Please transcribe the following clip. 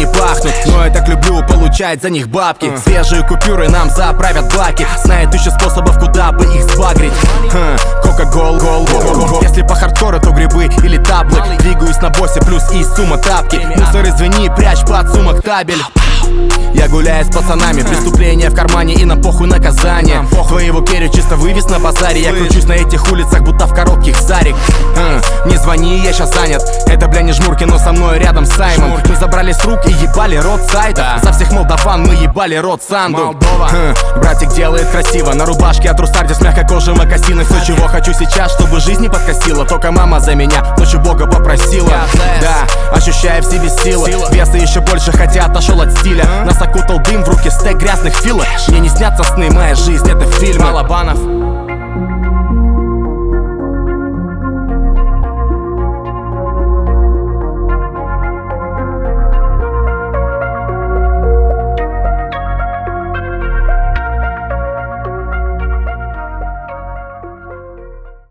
не пахнут, но я так люблю получать за них бабки. Свежие купюры нам заправят баки. Знает тысячу способов, куда бы их сбагрить. Кока-гол, если по хардкору, то грибы или таблы. Двигаюсь на боссе, плюс и сумма тапки. Мусор, извини, прячь под сумок табель. Я гуляю с пацанами, преступления в кармане и нам похуй наказание. Твоего керю чисто вывез на базаре. Я кручусь на этих улицах, будто в коротких сарик. Не звони, я щас занят. Это, бля, не жмурки, но со мной рядом Саймон. Мы забрали с рук и ебали рот сайта. За всех молдаван мы ебали рот Санду. Братик делает красиво. На рубашке от Рустардис, мягкой кожи мокасины. Все, чего хочу сейчас, чтобы жизнь не подкосила. Только мама за меня ночью Бога попросила. Да, ощущаю в себе силы. Веса еще больше, хотя отошел от стиля. Нас окутал дым, в руки стек грязных филок. Мне не снятся сны, моя жизнь это фильм. Балабанов